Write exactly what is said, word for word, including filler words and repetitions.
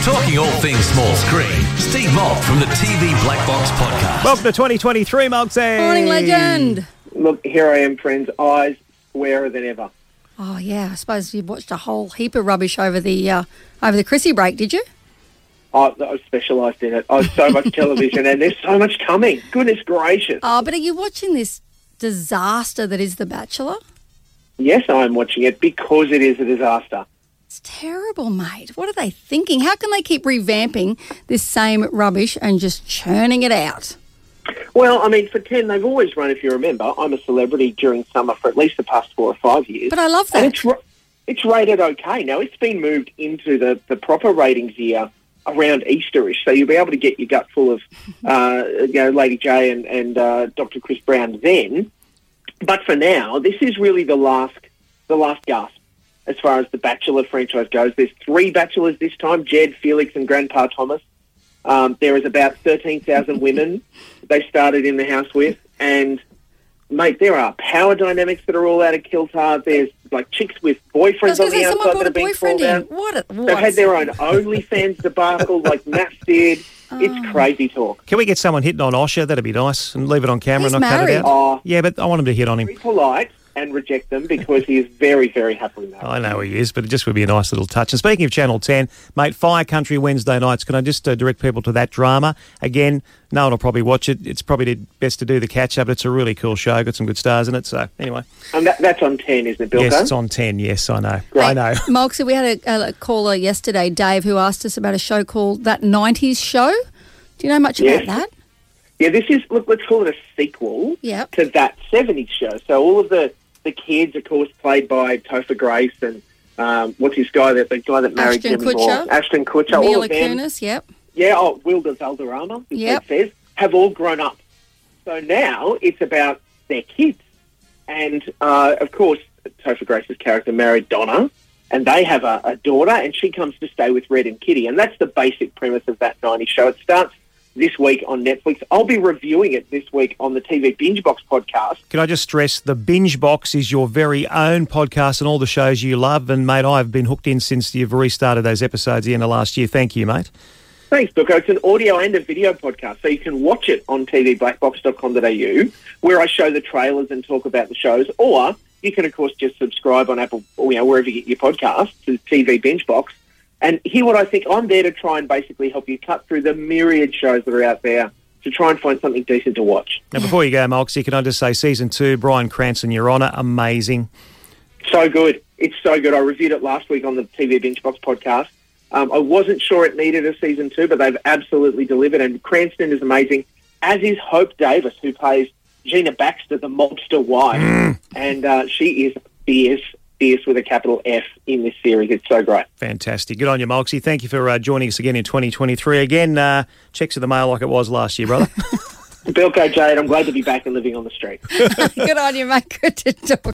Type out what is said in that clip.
Talking all things small screen, Steve Mogg from the T V Black Box Podcast. Welcome to twenty twenty-three, Mogsy. Morning, legend. Look, here I am, friends, eyes squarer than ever. Oh, yeah, I suppose you watched a whole heap of rubbish over the uh, over the Chrissy break, did you? I, I was specialised in it. I was so much television, and there's so much coming. Goodness gracious. Oh, but are you watching this disaster that is The Bachelor? Yes, I'm watching it because it is a disaster. It's terrible, mate. What are they thinking? How can they keep revamping this same rubbish and just churning it out? Well, I mean, for ten, they've always run, if you remember, I'm a celebrity during summer for at least the past four or five years. But I love that. And it's, it's rated okay. Now, it's been moved into the, the proper ratings year around Easterish, so you'll be able to get your gut full of, uh, you know, Lady J and, and uh, Doctor Chris Brown then. But for now, this is really the last, the last gasp as far as the Bachelor franchise goes. There's three Bachelors this time, Jed, Felix and Grandpa Thomas. Um, there is about thirteen thousand women they started in the house with. And, mate, there are power dynamics that are all out of kilter. There's, like, chicks with boyfriends on the outside that have been called out. What a, what? They've had their own OnlyFans debacle like Matt did. Oh. It's crazy talk. Can we get someone hitting on Osher? That'd be nice. And leave it on camera He's and not married. cut it out. Oh, yeah, but I want him to hit on him. be polite and reject them because he is very, very happily married. I know he is, but it just would be a nice little touch. And speaking of Channel ten, mate, Fire Country Wednesday nights, can I just uh, direct people to that drama? Again, no one will probably watch it. It's probably best to do the catch-up, but it's a really cool show. Got some good stars in it, so anyway. And that, that's on ten, isn't it, Bilko? Yes, it's on ten, yes, I know. Great. I know. Moxie, we had a, a caller yesterday, Dave, who asked us about a show called That nineties Show. Do you know much Yes. about that? Yeah, this is, look, let's call it a sequel Yep. to that seventies show. So all of the, the kids, of course, played by Topher Grace and um, what's his guy, that the guy that married Ashton Demi Kutcher. Moore. Ashton Kutcher. all Mila of them. Kunis, yep. Yeah, oh, Wilder Valderrama, as Yep. Ted says, have all grown up. So now it's about their kids. And, uh, of course, Topher Grace's character married Donna, and they have a, a daughter, and she comes to stay with Red and Kitty. And that's the basic premise of That nineties Show. It starts this week on Netflix. I'll be reviewing it this week on the T V Binge Box podcast. Can I just stress, the Binge Box is your very own podcast and all the shows you love. And, mate, I've been hooked in since you've restarted those episodes at the end of last year. Thank you, mate. Thanks, Bilko. It's an audio and a video podcast, so you can watch it on t v black box dot com dot a u, where I show the trailers and talk about the shows, or you can, of course, just subscribe on Apple, or, you know, wherever you get your podcasts, to T V Binge Box, and hear what I think. I'm there to try and basically help you cut through the myriad shows that are out there to try and find something decent to watch. Now, before you go, Moxie, can I just say, Season two, Bryan Cranston, Your Honour, amazing. So good. It's so good. I reviewed it last week on the T V Binge Box podcast. Um, I wasn't sure it needed a season two, but they've absolutely delivered. And Cranston is amazing, as is Hope Davis, who plays Gina Baxter, the mobster wife. Mm. And uh, she is fierce, fierce with a capital F in this series. It's so great. Fantastic. Good on you, Moxie. Thank you for uh, joining us again in twenty twenty-three. Again, uh, checks in the mail like it was last year, brother. Bilko, Jade, I'm glad to be back and living on the street. Good on you, mate. Good to talk.